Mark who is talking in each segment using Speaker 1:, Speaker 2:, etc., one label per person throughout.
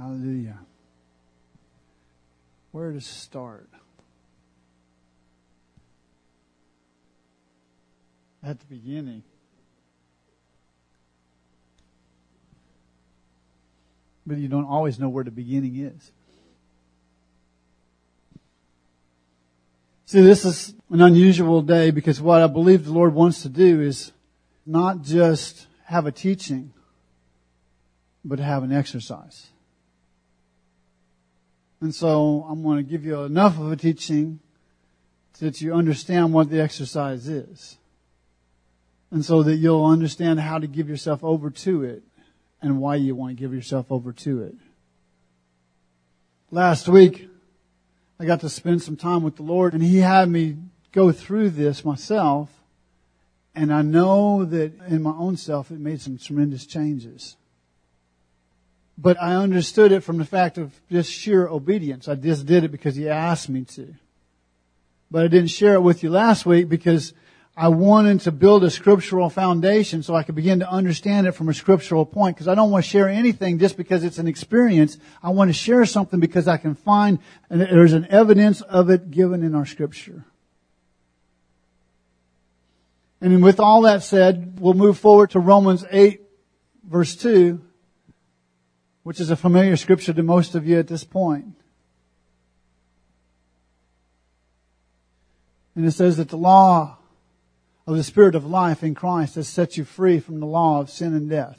Speaker 1: Hallelujah. Where to start? At the beginning. But you don't always know where the beginning is. See, this is an unusual day because what I believe the Lord wants to do is not just have a teaching, but have an exercise. And so I'm going to give you enough of a teaching so that you understand what the exercise is. And so that you'll understand how to give yourself over to it and why you want to give yourself over to it. Last week, I got to spend some time with the Lord, and He had me go through this myself. And I know that in my own self, it made some tremendous changes. But I understood it from the fact of just sheer obedience. I just did it because He asked me to. But I didn't share it with you last week because I wanted to build a scriptural foundation so I could begin to understand it from a scriptural point. Because I don't want to share anything just because it's an experience. I want to share something because I can find, and there's an evidence of it given in our scripture. And with all that said, we'll move forward to Romans 8, verse 2, which is a familiar scripture to most of you at this point. And it says that the law of the Spirit of life in Christ has set you free from the law of sin and death.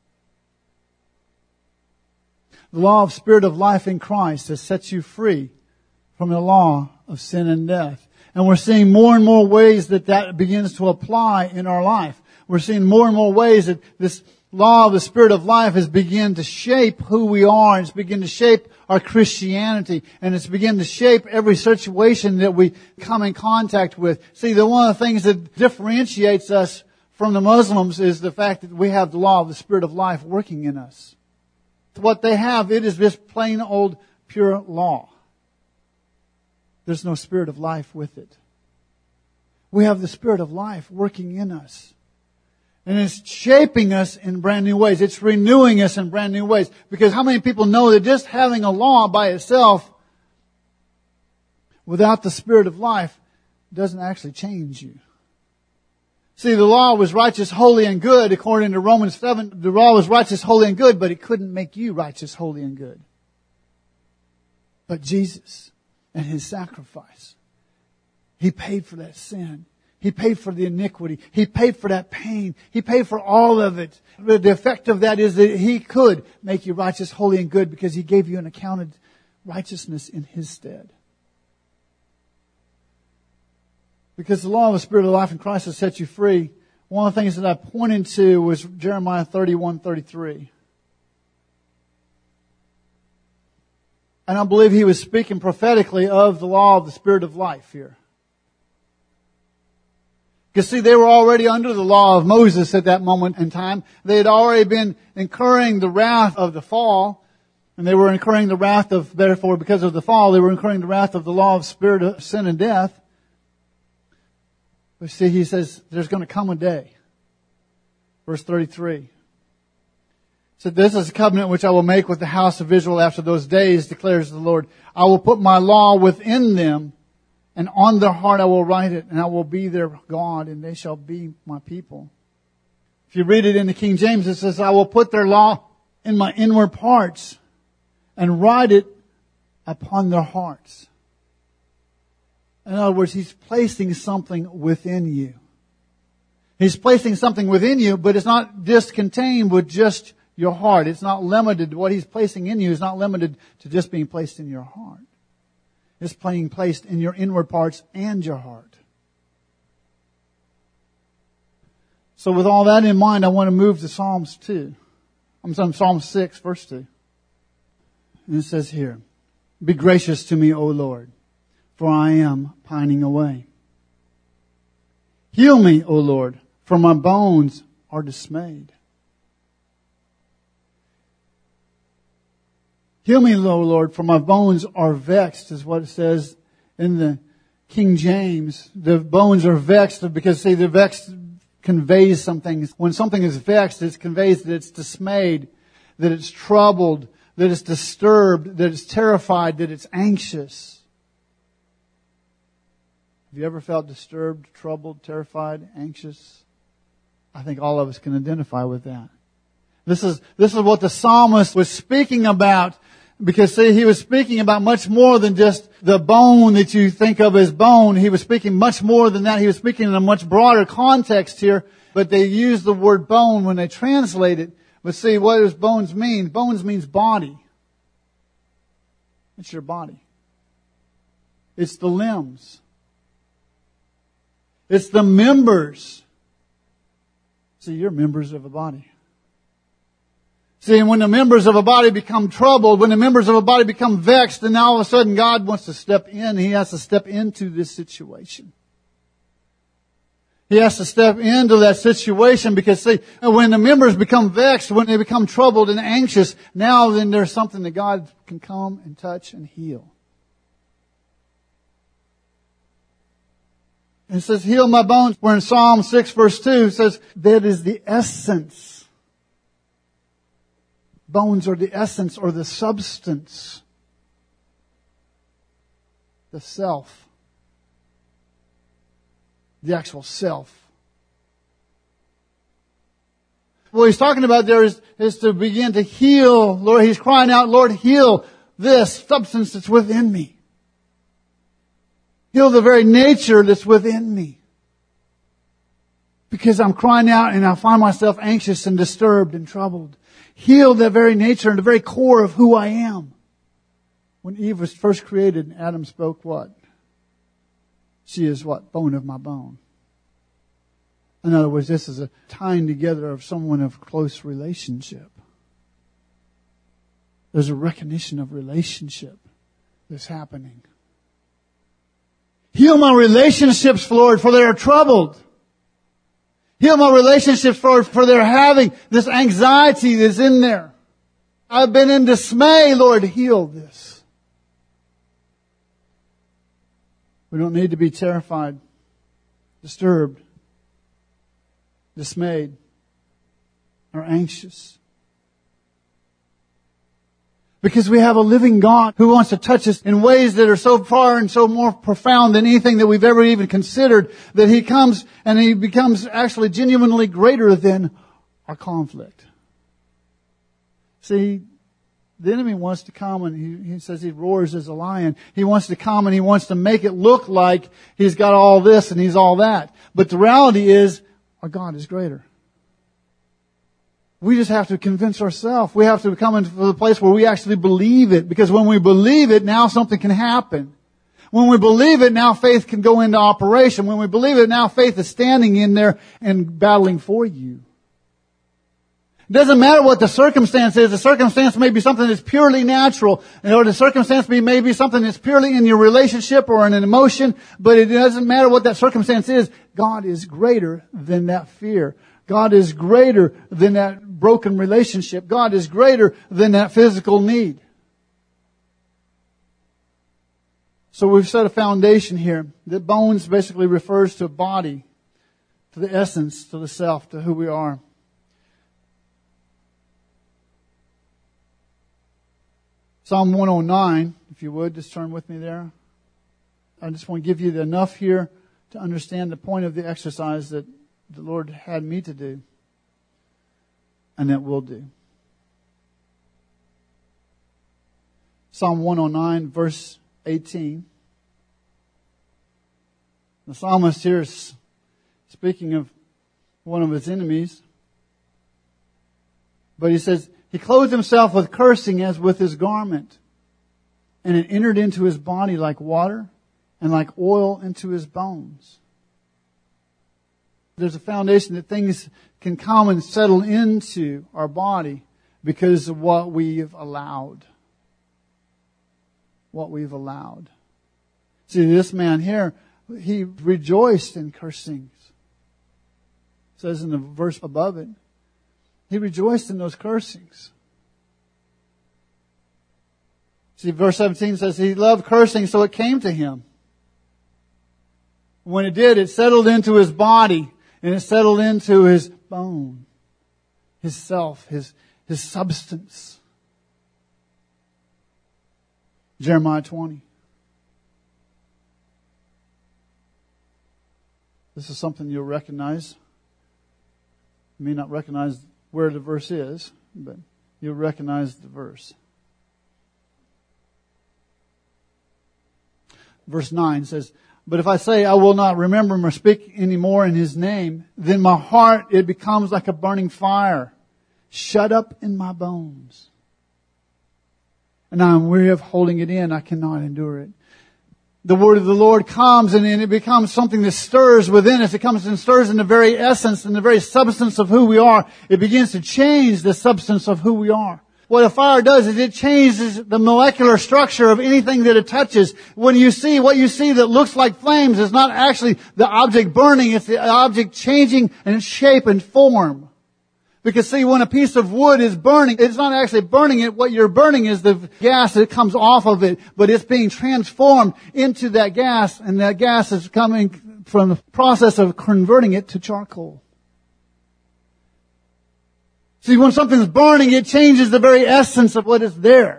Speaker 1: The law of Spirit of life in Christ has set you free from the law of sin and death. And we're seeing more and more ways that begins to apply in our life. We're seeing more and more ways that this law of the Spirit of life has begun to shape who we are. It's begun to shape our Christianity. And it's begun to shape every situation that we come in contact with. See, one of the things that differentiates us from the Muslims is the fact that we have the law of the Spirit of life working in us. What they have, it is just plain old pure law. There's no Spirit of life with it. We have the Spirit of life working in us. And it's shaping us in brand new ways. It's renewing us in brand new ways. Because how many people know that just having a law by itself, without the Spirit of life, doesn't actually change you? See, the law was righteous, holy, and good. According to Romans 7, the law was righteous, holy, and good, but it couldn't make you righteous, holy, and good. But Jesus and His sacrifice, He paid for that sin. He paid for the iniquity. He paid for that pain. He paid for all of it. But the effect of that is that He could make you righteous, holy, and good because He gave you an accounted righteousness in His stead. Because the law of the Spirit of life in Christ has set you free. One of the things that I pointed to was Jeremiah 31:33. And I believe he was speaking prophetically of the law of the Spirit of life here. Because see, they were already under the law of Moses at that moment in time. They had already been incurring the wrath of the fall. And they were incurring the wrath of, therefore, because of the fall, they were incurring the wrath of the law of spirit of sin and death. But see, he says, there's going to come a day. Verse 33. So this is a covenant which I will make with the house of Israel after those days, declares the Lord. I will put my law within them, and on their heart I will write it, and I will be their God, and they shall be my people. If you read it in the King James, it says, I will put their law in my inward parts, and write it upon their hearts. In other words, He's placing something within you. He's placing something within you, but it's not just contained with just your heart. It's not limited. What He's placing in you is not limited to just being placed in your heart. It's being placed in your inward parts and your heart. So with all that in mind, I want to move to Psalms 2. Psalm 6, verse 2. And it says here, be gracious to me, O Lord, for I am pining away. Heal me, O Lord, for my bones are dismayed. Heal me, O Lord, for my bones are vexed, is what it says in the King James. The bones are vexed because, see, the vexed conveys something. When something is vexed, it conveys that it's dismayed, that it's troubled, that it's disturbed, that it's terrified, that it's anxious. Have you ever felt disturbed, troubled, terrified, anxious? I think all of us can identify with that. This is what the psalmist was speaking about, because see, he was speaking about much more than just the bone that you think of as bone. He was speaking much more than that. He was speaking in a much broader context here, but they use the word bone when they translate it. But see, what does bones mean? Bones means body. It's your body. It's the limbs. It's the members. See, you're members of a body. See, and when the members of a body become troubled, when the members of a body become vexed, then all of a sudden God wants to step in. He has to step into this situation. He has to step into that situation because, see, when the members become vexed, when they become troubled and anxious, now then there's something that God can come and touch and heal. And it says, heal my bones. We're in Psalm 6 verse 2. It says, that is the essence. Bones are the essence or the substance. The self. The actual self. What he's talking about there is to begin to heal. Lord, he's crying out, Lord, heal this substance that's within me. Heal the very nature that's within me. Because I'm crying out and I find myself anxious and disturbed and troubled. Heal the very nature and the very core of who I am. When Eve was first created, Adam spoke what? She is what? Bone of my bone. In other words, this is a tying together of someone of close relationship. There's a recognition of relationship that's happening. Heal my relationships, Lord, for they are troubled. Heal my relationships, Lord, for they're having this anxiety that's in there. I've been in dismay, Lord, heal this. We don't need to be terrified, disturbed, dismayed, or anxious. Because we have a living God who wants to touch us in ways that are so far and so more profound than anything that we've ever even considered, that He comes and He becomes actually genuinely greater than our conflict. See, the enemy wants to come and he says he roars as a lion. He wants to come and he wants to make it look like he's got all this and he's all that. But the reality is, our God is greater. We just have to convince ourselves. We have to come into the place where we actually believe it. Because when we believe it, now something can happen. When we believe it, now faith can go into operation. When we believe it, now faith is standing in there and battling for you. It doesn't matter what the circumstance is. The circumstance may be something that's purely natural, or the circumstance may be something that's purely in your relationship or in an emotion, but it doesn't matter what that circumstance is. God is greater than that fear. God is greater than that broken relationship. God is greater than that physical need. So we've set a foundation here. That bones basically refers to a body, to the essence, to the self, to who we are. Psalm 109, if you would, just turn with me there. I just want to give you enough here to understand the point of the exercise that the Lord had me to do, and that we'll do. Psalm 109, verse 18. The psalmist here is speaking of one of his enemies. But he says, he clothed himself with cursing as with his garment, and it entered into his body like water, and like oil into his bones. There's a foundation that things can come and settle into our body because of what we've allowed. What we've allowed. See, this man here, he rejoiced in cursings. It says in the verse above it, he rejoiced in those cursings. See, verse 17 says he loved cursing, so it came to him. When it did, it settled into his body. And it settled into his bone, his self, his substance. Jeremiah 20. This is something you'll recognize. You may not recognize where the verse is, but you'll recognize the verse. Verse 9 says, "But if I say I will not remember him or speak any more in his name, then my heart, it becomes like a burning fire, shut up in my bones. And I am weary of holding it in. I cannot endure it." The word of the Lord comes and it becomes something that stirs within us. It comes and stirs in the very essence and the very substance of who we are. It begins to change the substance of who we are. What a fire does is it changes the molecular structure of anything that it touches. When you see what you see that looks like flames is not actually the object burning, it's the object changing in shape and form. Because see, when a piece of wood is burning, it's not actually burning it. What you're burning is the gas that comes off of it, but it's being transformed into that gas, and that gas is coming from the process of converting it to charcoal. See, when something's burning, it changes the very essence of what is there.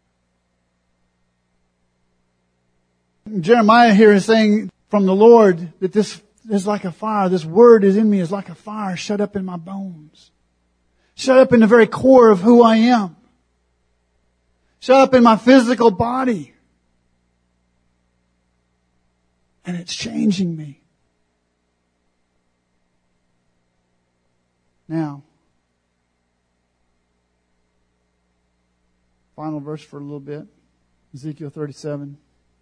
Speaker 1: Jeremiah here is saying from the Lord that this is like a fire. This word is in me is like a fire shut up in my bones. Shut up in the very core of who I am. Shut up in my physical body. And it's changing me. Now, final verse for a little bit. Ezekiel 37.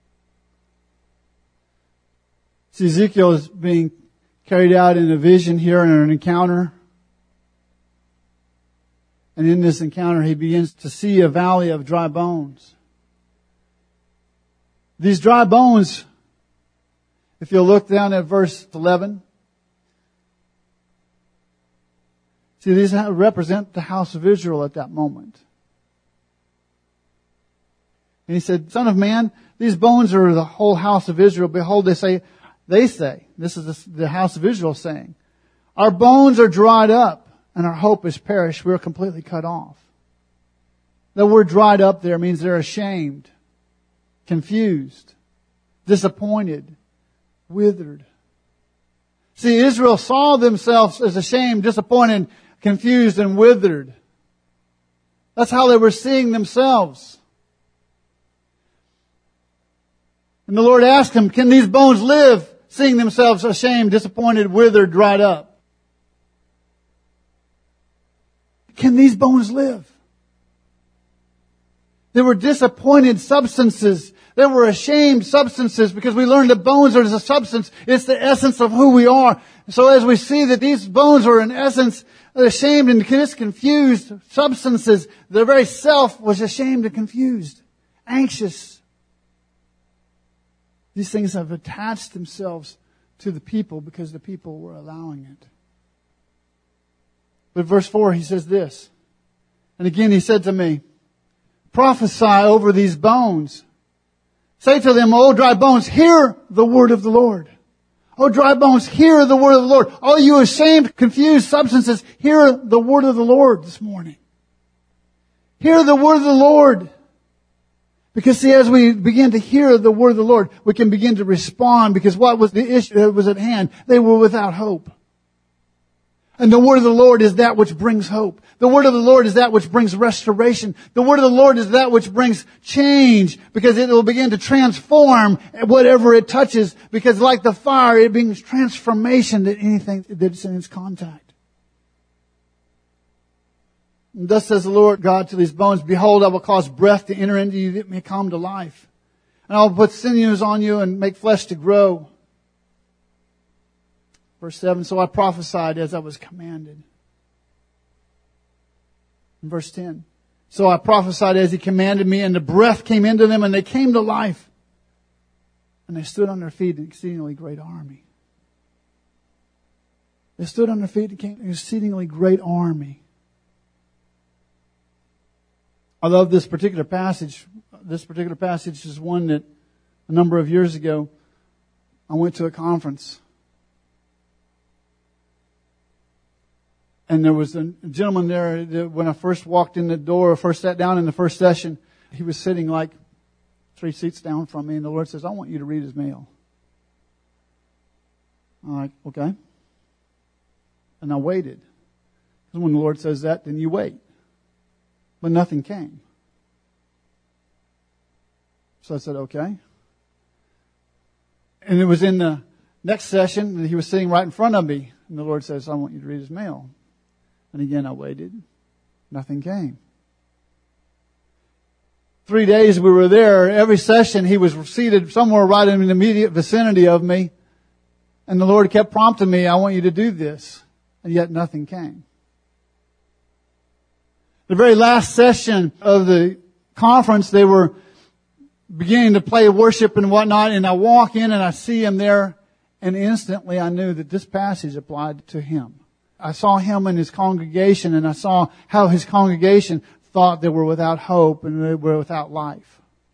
Speaker 1: See, Ezekiel is being carried out in a vision here in an encounter. And in this encounter, he begins to see a valley of dry bones. These dry bones, if you'll look down at verse 11, see, these represent the house of Israel at that moment. And he said, "Son of man, these bones are the whole house of Israel. Behold, they say, this is the house of Israel saying, our bones are dried up and our hope is perished. We are completely cut off." The word dried up there means they're ashamed, confused, disappointed, withered. See, Israel saw themselves as ashamed, disappointed, confused, and withered. That's how they were seeing themselves. And the Lord asked him, can these bones live, seeing themselves ashamed, disappointed, withered, dried up? Can these bones live? They were disappointed substances. They were ashamed substances, because we learned that bones are a substance. It's the essence of who we are. So as we see that these bones are in essence ashamed and confused substances, their very self was ashamed and confused, anxious. These things have attached themselves to the people because the people were allowing it. But verse 4, he says this. And again he said to me, prophesy over these bones. Say to them, O dry bones, hear the word of the Lord. O dry bones, hear the word of the Lord. All you ashamed, confused substances, hear the word of the Lord this morning. Hear the word of the Lord. Because see, as we begin to hear the word of the Lord, we can begin to respond, because what was the issue that was at hand? They were without hope. And the word of the Lord is that which brings hope. The word of the Lord is that which brings restoration. The word of the Lord is that which brings change, because it will begin to transform whatever it touches, because like the fire, it brings transformation to anything that's in its contact. And thus says the Lord God to these bones, behold, I will cause breath to enter into you that it may come to life. And I will put sinews on you and make flesh to grow. Verse 7, so I prophesied as I was commanded. In verse 10, so I prophesied as he commanded me, and the breath came into them and they came to life. And they stood on their feet, an exceedingly great army. They stood on their feet and came an exceedingly great army. I love this particular passage. This particular passage is one that a number of years ago I went to a conference. And there was a gentleman there that when I first walked in the door, first sat down in the first session, he was sitting like 3 seats down from me, and the Lord says, I want you to read his mail. I'm like, okay. And I waited. Because when the Lord says that, then you wait. But nothing came. So I said, okay. And it was in the next session that he was sitting right in front of me. And the Lord says, I want you to read his mail. And again, I waited. Nothing came. 3 days we were there. Every session he was seated somewhere right in the immediate vicinity of me. And the Lord kept prompting me, I want you to do this. And yet nothing came. The very last session of the conference, they were beginning to play worship and whatnot, and I walk in and I see him there, and instantly I knew that this passage applied to him. I saw him in his congregation, and I saw how his congregation thought they were without hope and they were without life.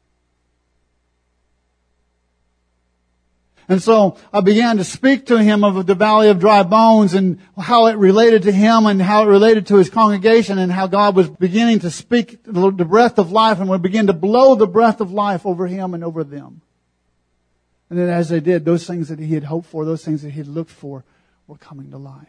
Speaker 1: And so I began to speak to him of the valley of dry bones and how it related to him and how it related to his congregation and how God was beginning to speak the breath of life and would begin to blow the breath of life over him and over them. And then as they did, those things that he had hoped for, those things that he had looked for were coming to life.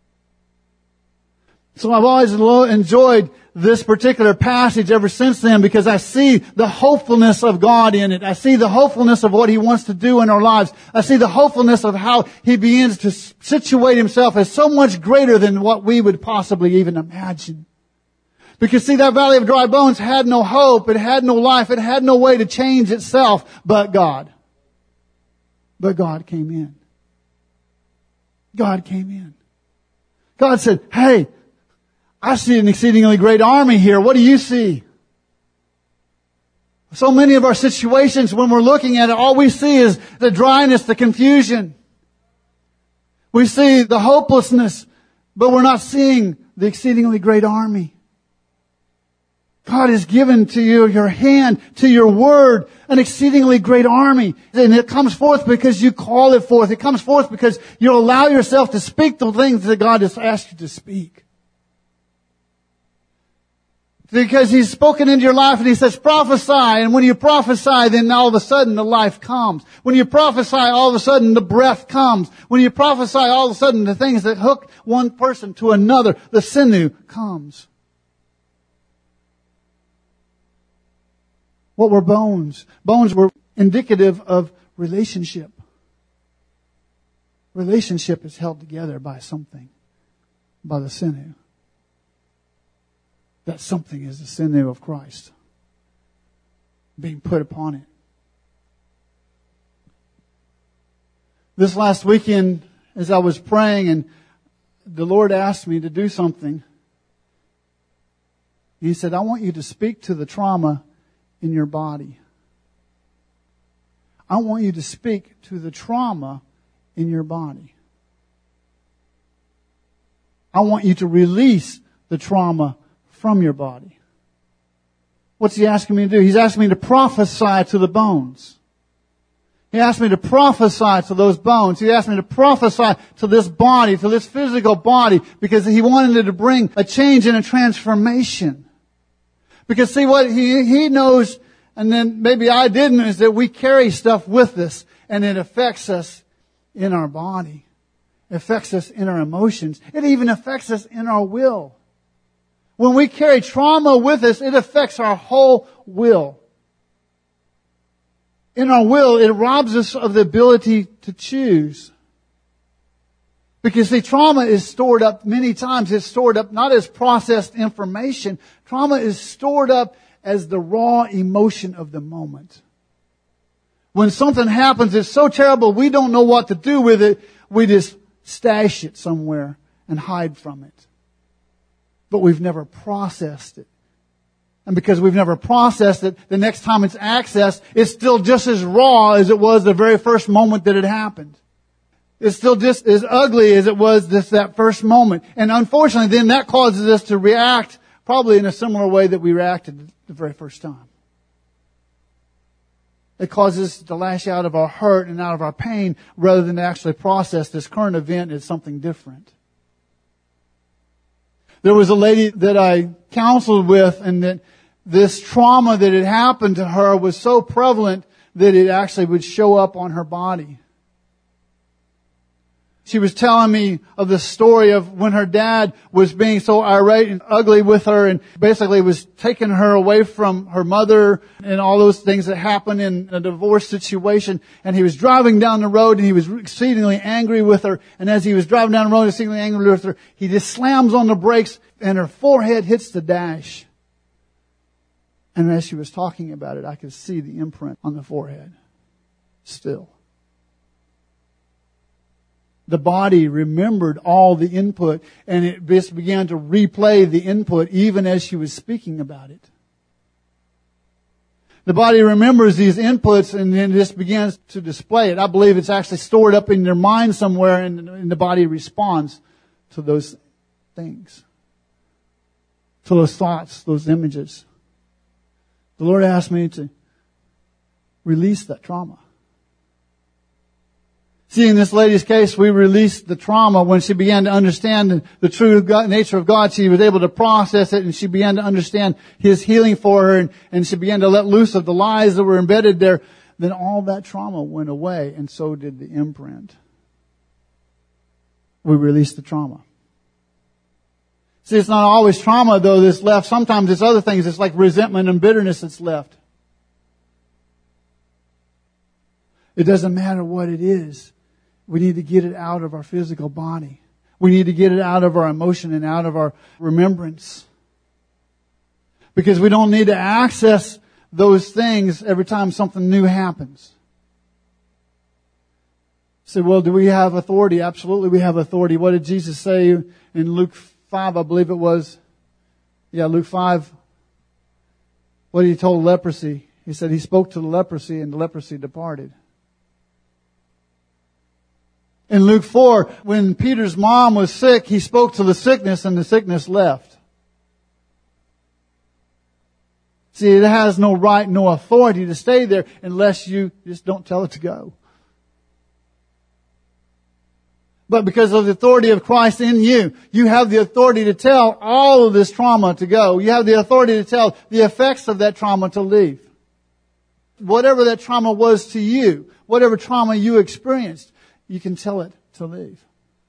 Speaker 1: So I've always enjoyed this particular passage ever since then because I see the hopefulness of God in it. I see the hopefulness of what He wants to do in our lives. I see the hopefulness of how He begins to situate Himself as so much greater than what we would possibly even imagine. Because see, that valley of dry bones had no hope. It had no life. It had no way to change itself but God. But God came in. God came in. God said, hey, I see an exceedingly great army here. What do you see? So many of our situations, when we're looking at it, all we see is the dryness, the confusion. We see the hopelessness, but we're not seeing the exceedingly great army. God has given to you, your hand, to your word, an exceedingly great army. And it comes forth because you call it forth. It comes forth because you allow yourself to speak the things that God has asked you to speak. Because He's spoken into your life and He says, prophesy. And when you prophesy, then all of a sudden the life comes. When you prophesy, all of a sudden the breath comes. When you prophesy, all of a sudden the things that hook one person to another, the sinew comes. What were bones? Bones were indicative of relationship. Relationship is held together by something, by the sinew. That something is the sinew of Christ being put upon it. This last weekend, as I was praying and the Lord asked me to do something, He said, I want you to speak to the trauma in your body. I want you to speak to the trauma in your body. I want you to release the trauma from your body. What's He asking me to do? He's asking me to prophesy to the bones. He asked me to prophesy to those bones. He asked me to prophesy to this body, to this physical body, because He wanted to bring a change and a transformation. Because see what He knows, and then maybe I didn't, is that we carry stuff with us and it affects us in our body. It affects us in our emotions. It even affects us in our will. When we carry trauma with us, it affects our whole will. In our will, it robs us of the ability to choose. Because see, trauma is stored up many times. It's stored up not as processed information. Trauma is stored up as the raw emotion of the moment. When something happens, it's so terrible, we don't know what to do with it. We just stash it somewhere and hide from it. But we've never processed it. And because we've never processed it, the next time it's accessed, it's still just as raw as it was the very first moment that it happened. It's still just as ugly as it was that first moment. And unfortunately, then that causes us to react probably in a similar way that we reacted the very first time. It causes us to lash out of our hurt and out of our pain rather than to actually process this current event as something different. There was a lady that I counseled with, and that this trauma that had happened to her was so prevalent that it actually would show up on her body. She was telling me of the story of when her dad was being so irate and ugly with her and basically was taking her away from her mother and all those things that happen in a divorce situation. And he was driving down the road and he was exceedingly angry with her. And as he was driving down the road exceedingly angry with her, he just slams on the brakes and her forehead hits the dash. And as she was talking about it, I could see the imprint on the forehead still. The body remembered all the input, and it just began to replay the input even as she was speaking about it. The body remembers these inputs and then just begins to display it. I believe it's actually stored up in their mind somewhere, and the body responds to those things, to those thoughts, those images. The Lord asked me to release that trauma. See, in this lady's case, we released the trauma when she began to understand the true nature of God. She was able to process it, and she began to understand His healing for her, and she began to let loose of the lies that were embedded there. Then all that trauma went away, and so did the imprint. We released the trauma. See, it's not always trauma, though, that's left. Sometimes it's other things. It's like resentment and bitterness that's left. It doesn't matter what it is. We need to get it out of our physical body. We need to get it out of our emotion and out of our remembrance. Because we don't need to access those things every time something new happens. So, well, do we have authority? Absolutely, we have authority. What did Jesus say in Luke 5, I believe it was? Yeah, Luke 5. What did He told leprosy? He said He spoke to the leprosy and the leprosy departed. In Luke 4, when Peter's mom was sick, He spoke to the sickness and the sickness left. See, it has no right, no authority to stay there unless you just don't tell it to go. But because of the authority of Christ in you, you have the authority to tell all of this trauma to go. You have the authority to tell the effects of that trauma to leave. Whatever that trauma was to you, whatever trauma you experienced, you can tell it to leave.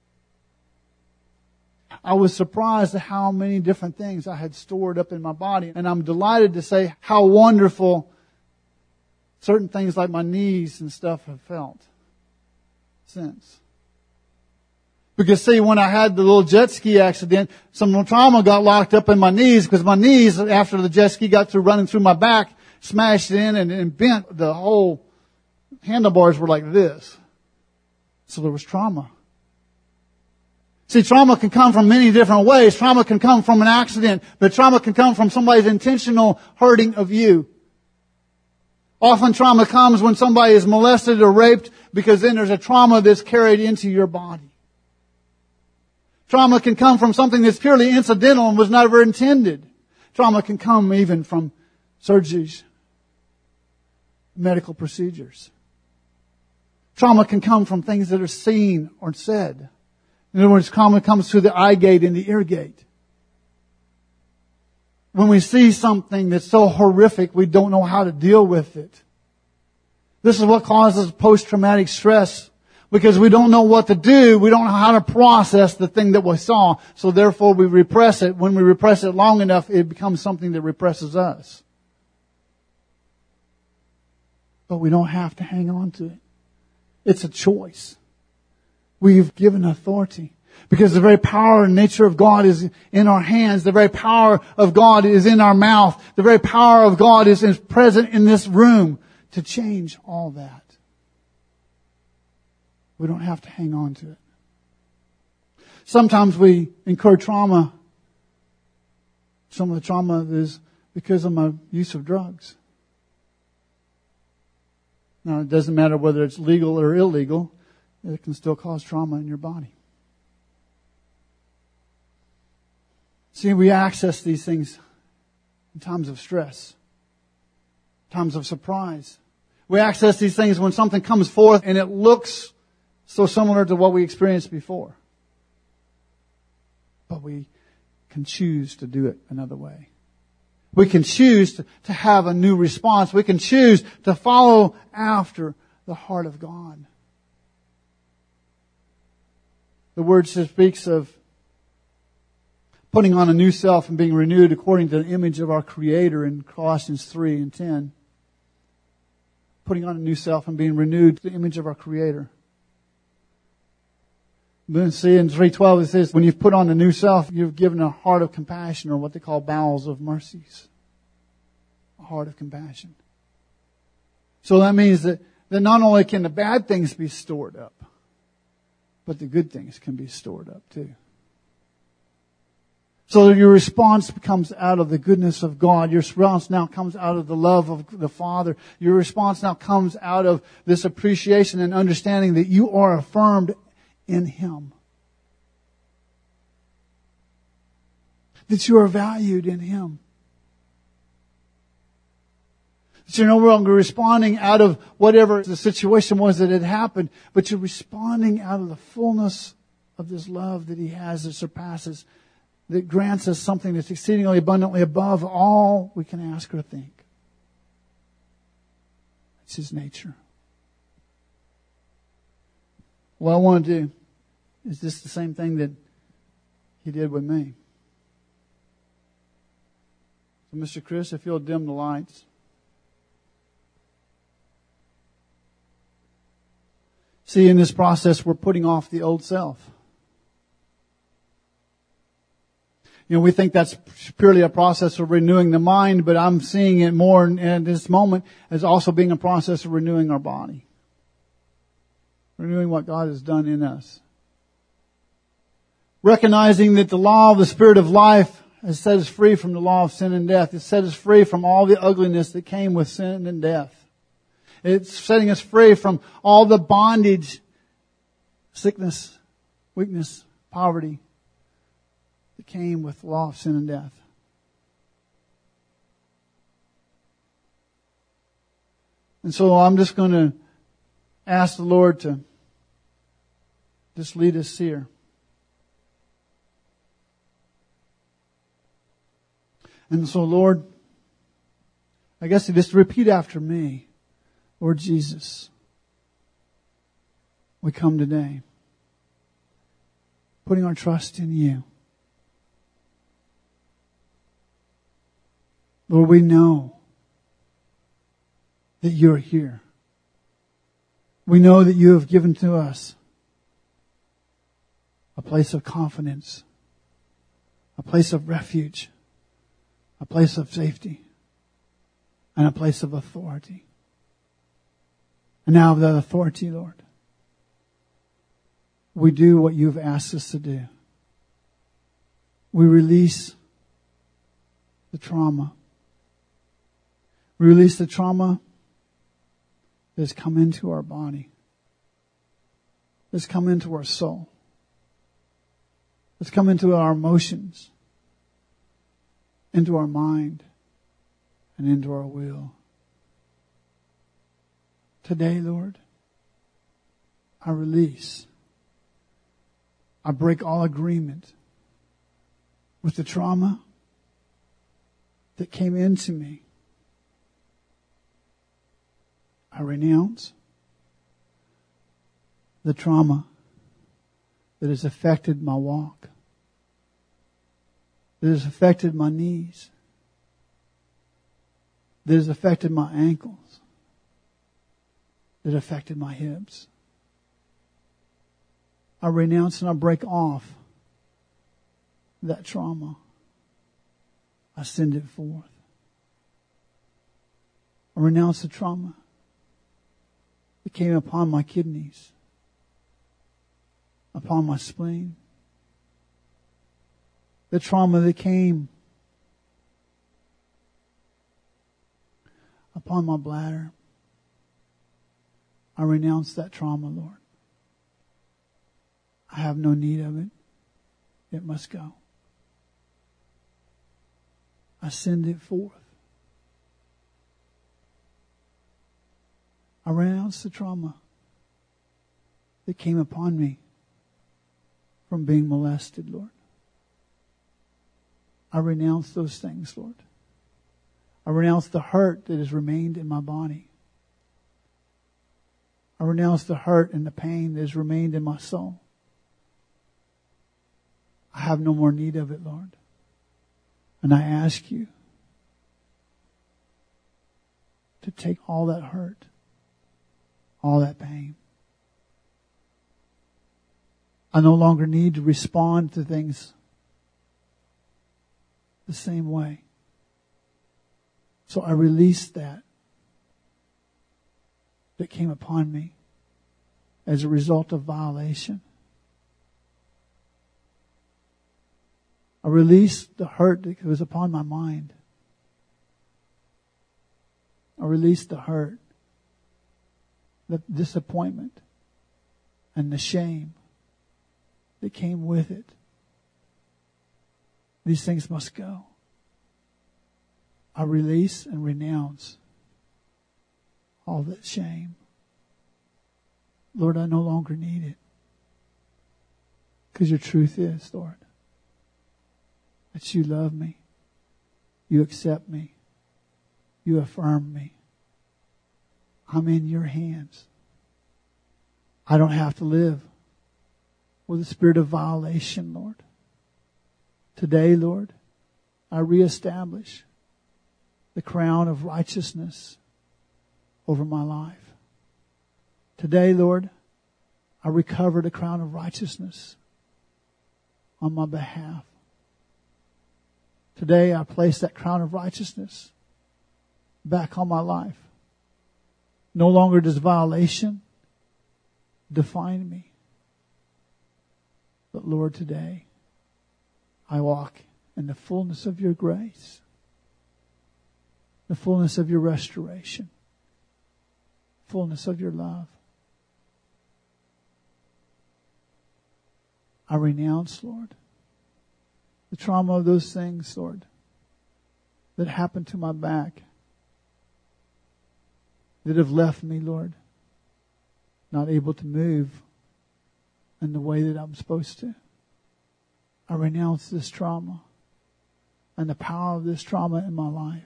Speaker 1: I was surprised at how many different things I had stored up in my body. And I'm delighted to say how wonderful certain things like my knees and stuff have felt since. Because see, when I had the little jet ski accident, some trauma got locked up in my knees because my knees, after the jet ski got through running through my back, smashed in and bent. The whole handlebars were like this. So there was trauma. See, trauma can come from many different ways. Trauma can come from an accident, but trauma can come from somebody's intentional hurting of you. Often trauma comes when somebody is molested or raped, because then there's a trauma that's carried into your body. Trauma can come from something that's purely incidental and was never intended. Trauma can come even from surgeries, medical procedures. Trauma can come from things that are seen or said. In other words, trauma comes through the eye gate and the ear gate. When we see something that's so horrific, we don't know how to deal with it. This is what causes post-traumatic stress. Because we don't know what to do. We don't know how to process the thing that we saw. So therefore we repress it. When we repress it long enough, it becomes something that represses us. But we don't have to hang on to it. It's a choice. We've given authority. Because the very power and nature of God is in our hands. The very power of God is in our mouth. The very power of God is present in this room to change all that. We don't have to hang on to it. Sometimes we incur trauma. Some of the trauma is because of my use of drugs. Now, it doesn't matter whether it's legal or illegal. It can still cause trauma in your body. See, we access these things in times of stress, times of surprise. We access these things when something comes forth and it looks so similar to what we experienced before. But we can choose to do it another way. We can choose to have a new response. We can choose to follow after the heart of God. The Word speaks of putting on a new self and being renewed according to the image of our Creator in Colossians 3 and 10. Putting on a new self and being renewed to the image of our Creator. Then see in 3:12 it says, when you've put on the new self, you've given a heart of compassion, or what they call bowels of mercies. A heart of compassion. So that means that not only can the bad things be stored up, but the good things can be stored up too. So your response comes out of the goodness of God. Your response now comes out of the love of the Father. Your response now comes out of this appreciation and understanding that you are affirmed in Him. That you are valued in Him. That you're no longer responding out of whatever the situation was that had happened, but you're responding out of the fullness of this love that He has that surpasses, that grants us something that's exceedingly abundantly above all we can ask or think. It's His nature. What I want to do is just the same thing that He did with me. So, Mr. Chris, if you'll dim the lights. See, in this process, we're putting off the old self. You know, we think that's purely a process of renewing the mind, but I'm seeing it more in this moment as also being a process of renewing our body. Renewing what God has done in us. Recognizing that the law of the Spirit of life has set us free from the law of sin and death. It's set us free from all the ugliness that came with sin and death. It's setting us free from all the bondage, sickness, weakness, poverty that came with the law of sin and death. And so I'm just going to ask the Lord to just lead us here. And so, Lord, I guess you just repeat after me. Lord Jesus, we come today putting our trust in You. Lord, we know that You're here. We know that You have given to us a place of confidence, a place of refuge, a place of safety, and a place of authority. And now of that authority, Lord, we do what You've asked us to do. We release the trauma. We release the trauma that has come into our body, that's come into our soul, that's come into our emotions, into our mind, and into our will. Today, Lord, I release. I break all agreement with the trauma that came into me. I renounce the trauma that has affected my walk, that has affected my knees, that has affected my ankles, that affected my hips. I renounce and I break off that trauma. I send it forth. I renounce the trauma that came upon my kidneys, upon my spleen, the trauma that came upon my bladder. I renounce that trauma, Lord. I have no need of it. It must go. I send it forth. I renounce the trauma that came upon me from being molested, Lord. I renounce those things, Lord. I renounce the hurt that has remained in my body. I renounce the hurt and the pain that has remained in my soul. I have no more need of it, Lord. And I ask you to take all that hurt, all that pain. I no longer need to respond to things the same way. So I release that came upon me as a result of violation. I release the hurt that was upon my mind. I release the hurt, the disappointment, and the shame that came with it. These things must go. I release and renounce all that shame. Lord, I no longer need it. Because your truth is, Lord, that you love me. You accept me. You affirm me. I'm in your hands. I don't have to live with a spirit of violation, Lord. Today, Lord, I reestablish the crown of righteousness over my life. Today, Lord, I recover the crown of righteousness on my behalf. Today, I place that crown of righteousness back on my life. No longer does violation define me. But Lord, today, I walk in the fullness of your grace, the fullness of your restoration, fullness of your love. I renounce, Lord, the trauma of those things, Lord, that happened to my back, that have left me, Lord, not able to move in the way that I'm supposed to. I renounce this trauma and the power of this trauma in my life.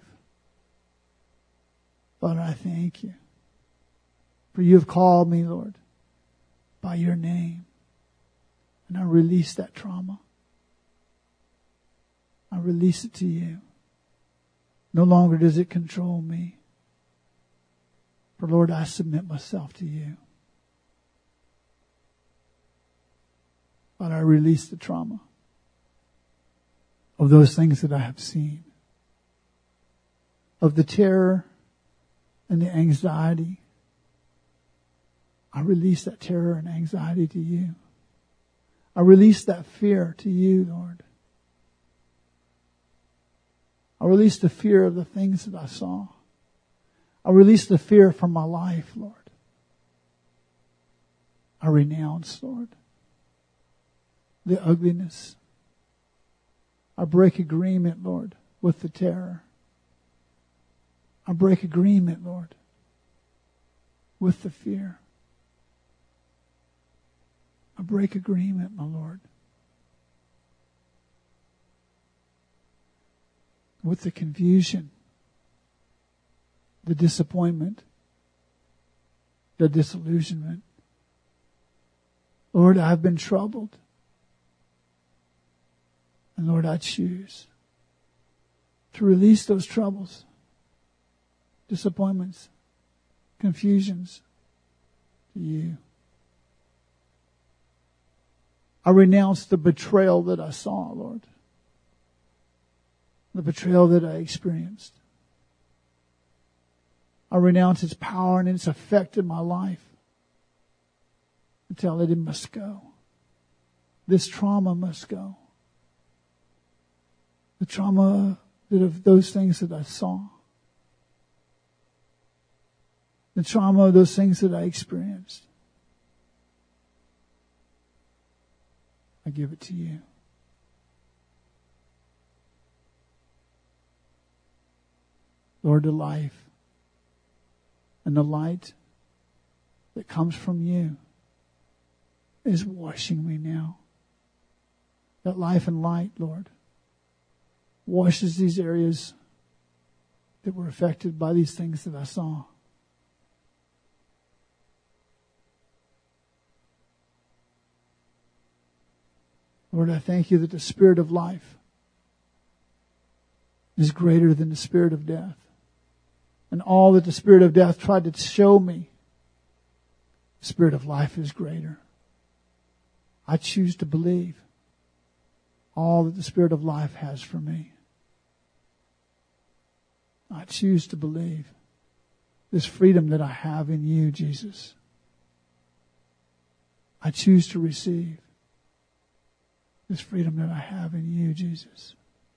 Speaker 1: Father, I thank you. For you have called me, Lord, by your name. And I release that trauma. I release it to you. No longer does it control me. For Lord, I submit myself to you. But I release the trauma of those things that I have seen, of the terror and the anxiety. I release that terror and anxiety to you. I release that fear to you, Lord. I release the fear of the things that I saw. I release the fear from my life, Lord. I renounce, Lord, the ugliness. I break agreement, Lord, with the terror. I break agreement, Lord, with the fear. I break agreement, my Lord, with the confusion, the disappointment, the disillusionment. Lord, I've been troubled. And Lord, I choose to release those troubles, disappointments, confusions to you. I renounce the betrayal that I saw, Lord. The betrayal that I experienced. I renounce its power and its effect in my life. And tell it must go. This trauma must go. The trauma of those things that I saw. The trauma of those things that I experienced. I give it to you. Lord, the life and the light that comes from you is washing me now. That life and light, Lord, washes these areas that were affected by these things that I saw. Lord, I thank you that the spirit of life is greater than the spirit of death. And all that the spirit of death tried to show me, the spirit of life is greater. I choose to believe all that the spirit of life has for me. I choose to believe this freedom that I have in you, Jesus. I choose to receive this freedom that I have in you, Jesus.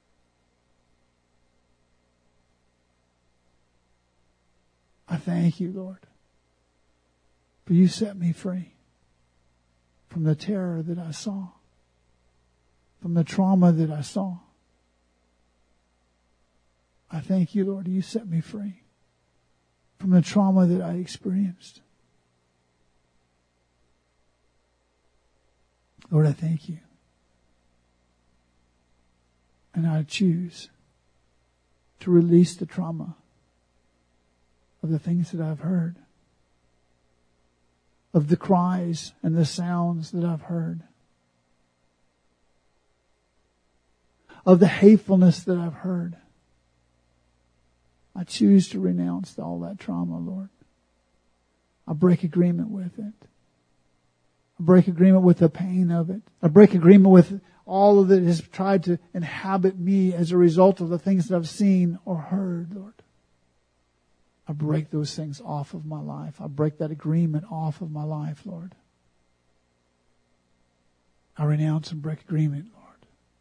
Speaker 1: I thank you, Lord, for you set me free from the terror that I saw, from the trauma that I saw. I thank you, Lord, you set me free from the trauma that I experienced. Lord, I thank you. And I choose to release the trauma of the things that I've heard, of the cries and the sounds that I've heard, of the hatefulness that I've heard. I choose to renounce all that trauma, Lord. I break agreement with it. I break agreement with the pain of it. I break agreement with all of that has tried to inhabit me as a result of the things that I've seen or heard, Lord. I break those things off of my life. I break that agreement off of my life, Lord. I renounce and break agreement, Lord,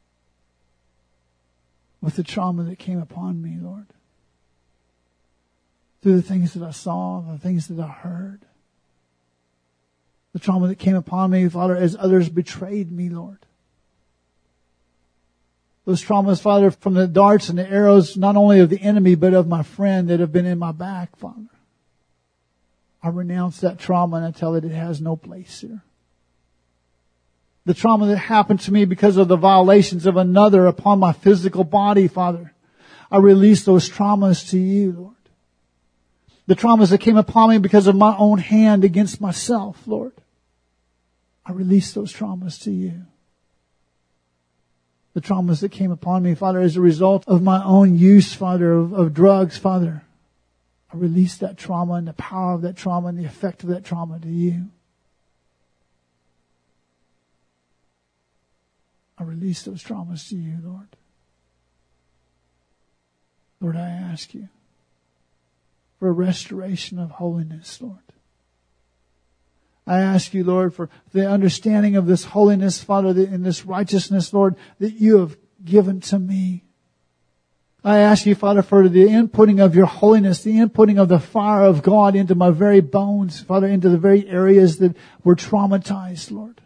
Speaker 1: with the trauma that came upon me, Lord. Through the things that I saw, the things that I heard. The trauma that came upon me, Father, as others betrayed me, Lord. Those traumas, Father, from the darts and the arrows, not only of the enemy, but of my friend that have been in my back, Father. I renounce that trauma and I tell it has no place here. The trauma that happened to me because of the violations of another upon my physical body, Father. I release those traumas to you, Lord. The traumas that came upon me because of my own hand against myself, Lord. I release those traumas to you. The traumas that came upon me, Father, as a result of my own use, Father, of drugs, Father. I release that trauma and the power of that trauma and the effect of that trauma to you. I release those traumas to you, Lord. Lord, I ask you for a restoration of holiness, Lord. I ask you, Lord, for the understanding of this holiness, Father, and this righteousness, Lord, that you have given to me. I ask you, Father, for the inputting of your holiness, the inputting of the fire of God into my very bones, Father, into the very areas that were traumatized, Lord.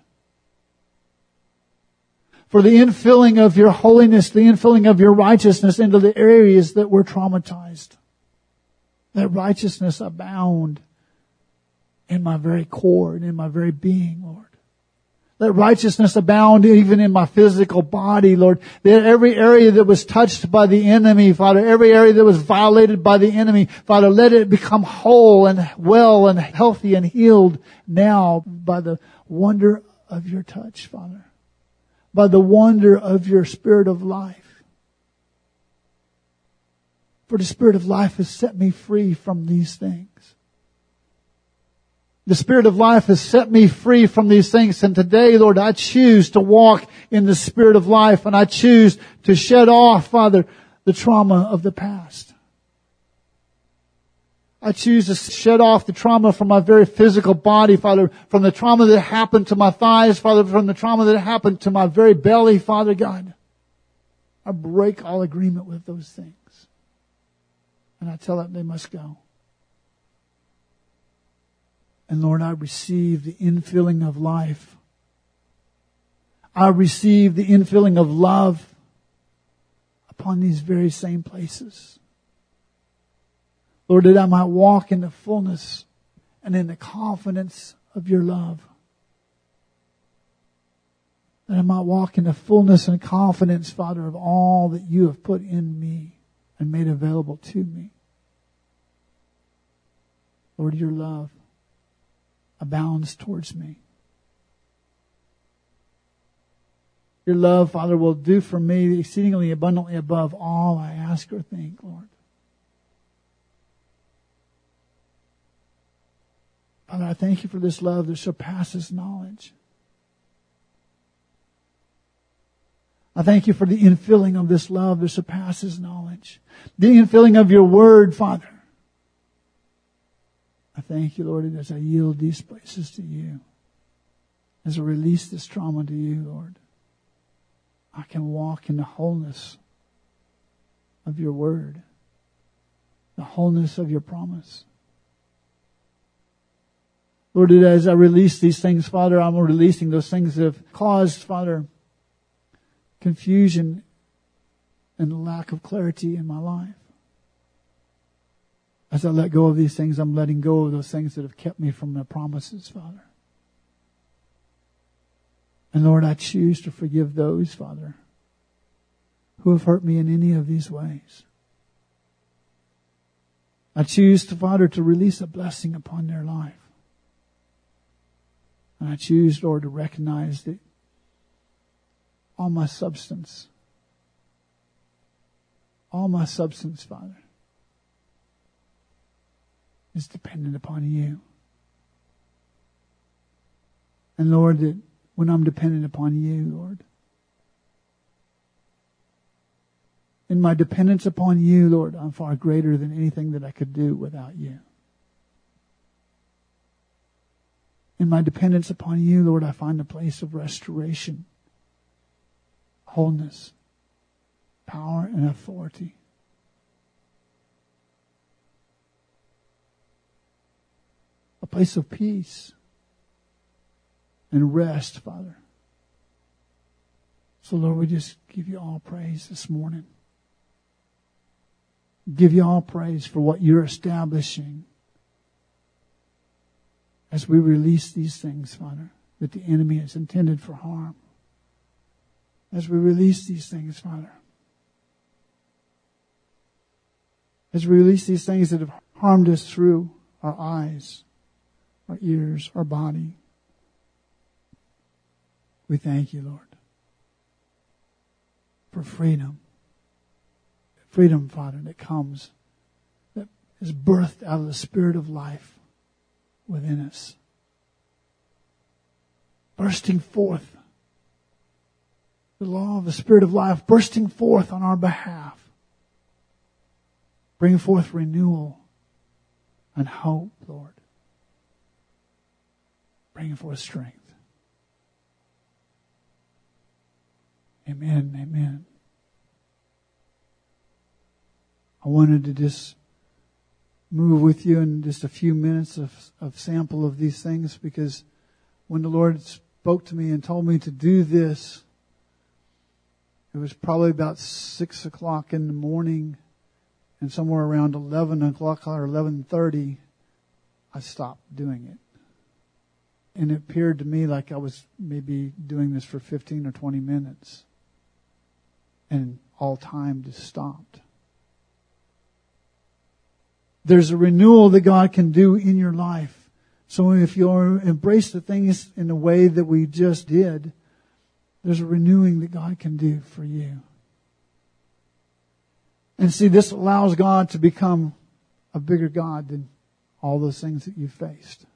Speaker 1: For the infilling of your holiness, the infilling of your righteousness into the areas that were traumatized. That righteousness abound in my very core and in my very being, Lord. Let righteousness abound even in my physical body, Lord. That every area that was touched by the enemy, Father, every area that was violated by the enemy, Father, let it become whole and well and healthy and healed now by the wonder of your touch, Father. By the wonder of your spirit of life. For the spirit of life has set me free from these things. The Spirit of life has set me free from these things. And today, Lord, I choose to walk in the Spirit of life. And I choose to shed off, Father, the trauma of the past. I choose to shed off the trauma from my very physical body, Father, from the trauma that happened to my thighs, Father, from the trauma that happened to my very belly, Father God. I break all agreement with those things. And I tell them they must go. And Lord, I receive the infilling of life. I receive the infilling of love upon these very same places. Lord, that I might walk in the fullness and in the confidence of your love. That I might walk in the fullness and confidence, Father, of all that you have put in me and made available to me. Lord, your love abounds towards me. Your love, Father, will do for me exceedingly abundantly above all I ask or think, Lord. Father, I thank you for this love that surpasses knowledge. I thank you for the infilling of this love that surpasses knowledge. The infilling of your word, Father. I thank you, Lord, as I yield these places to you. As I release this trauma to you, Lord. I can walk in the wholeness of your word. The wholeness of your promise. Lord, as I release these things, Father, I'm releasing those things that have caused, Father, confusion and lack of clarity in my life. As I let go of these things, I'm letting go of those things that have kept me from the promises, Father. And Lord, I choose to forgive those, Father, who have hurt me in any of these ways. I choose to, Father, to release a blessing upon their life. And I choose, Lord, to recognize that all my substance, Father, is dependent upon you. And Lord, that when I'm dependent upon you, Lord, in my dependence upon you, Lord, I'm far greater than anything that I could do without you. In my dependence upon you, Lord, I find a place of restoration, wholeness, power, and authority. A place of peace and rest, Father. So, Lord, we just give you all praise this morning. Give you all praise for what you're establishing as we release these things, Father, that the enemy has intended for harm. As we release these things, Father. As we release these things that have harmed us through our eyes, our ears, our body. We thank you, Lord, for freedom. Freedom, Father, that comes, that is birthed out of the Spirit of life within us. Bursting forth. The law of the Spirit of life bursting forth on our behalf. Bring forth renewal and hope, Lord. Bring forth strength. Amen. Amen. I wanted to just move with you in just a few minutes of sample of these things, because when the Lord spoke to me and told me to do this, it was probably about 6 o'clock in the morning, and somewhere around 11 o'clock or 11:30, I stopped doing it. And it appeared to me like I was maybe doing this for 15 or 20 minutes. And all time just stopped. There's a renewal that God can do in your life. So if you embrace the things in the way that we just did, there's a renewing that God can do for you. And see, this allows God to become a bigger God than all those things that you faced.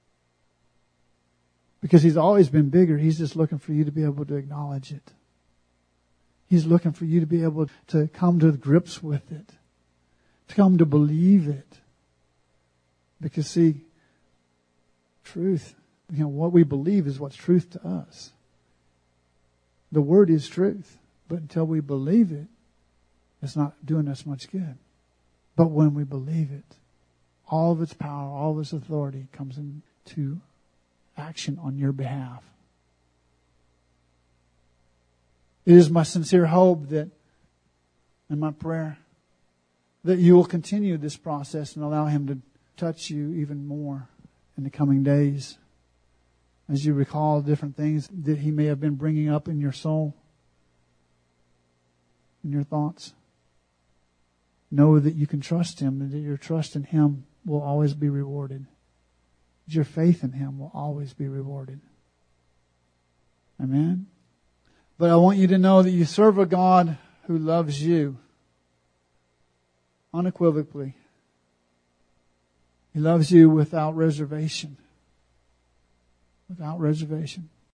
Speaker 1: Because He's always been bigger. He's just looking for you to be able to acknowledge it. He's looking for you to be able to come to grips with it. To come to believe it. Because see, truth, what we believe is what's truth to us. The Word is truth. But until we believe it, it's not doing us much good. But when we believe it, all of its power, all of its authority comes into action on your behalf. It is my sincere hope that, and my prayer, that you will continue this process and allow Him to touch you even more in the coming days as you recall different things that He may have been bringing up in your soul, in your thoughts. Know that you can trust Him and that your trust in Him will always be rewarded. Your faith in Him will always be rewarded. Amen? But I want you to know that you serve a God who loves you unequivocally. He loves you without reservation. Without reservation.